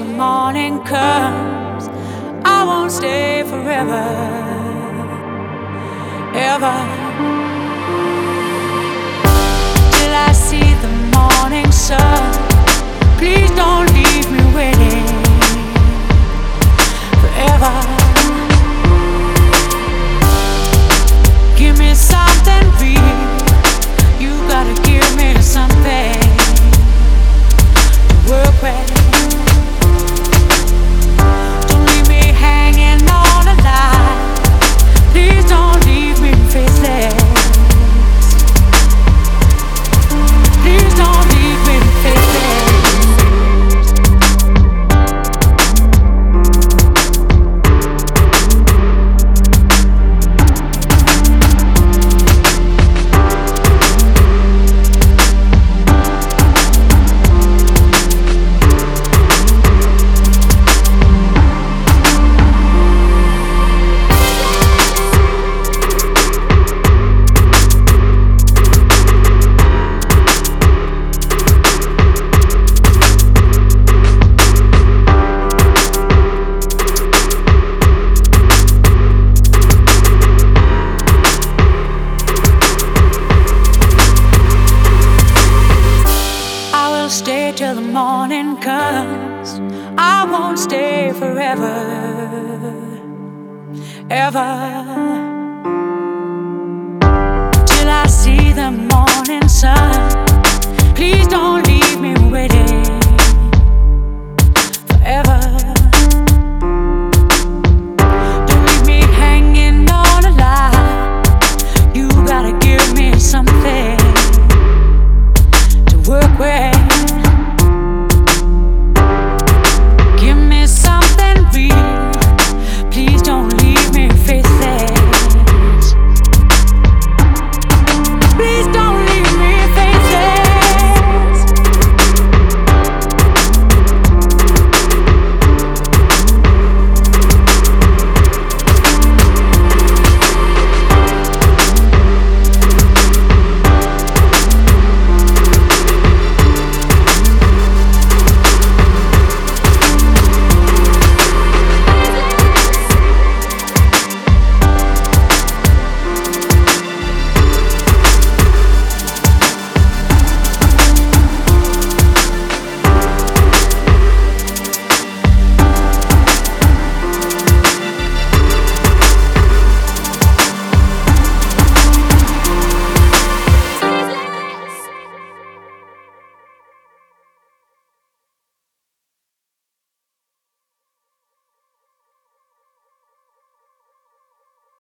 the morning comes. I won't stay forever, ever. Till I see the morning sun. Please don't leave me waiting forever. Give me something real. You gotta give me something to work with. Don't leave me hanging on a line. Please don't leave me faceless. Please don't leave me faceless. Stay till the morning comes. I won't stay forever, ever. Till I see the morning sun.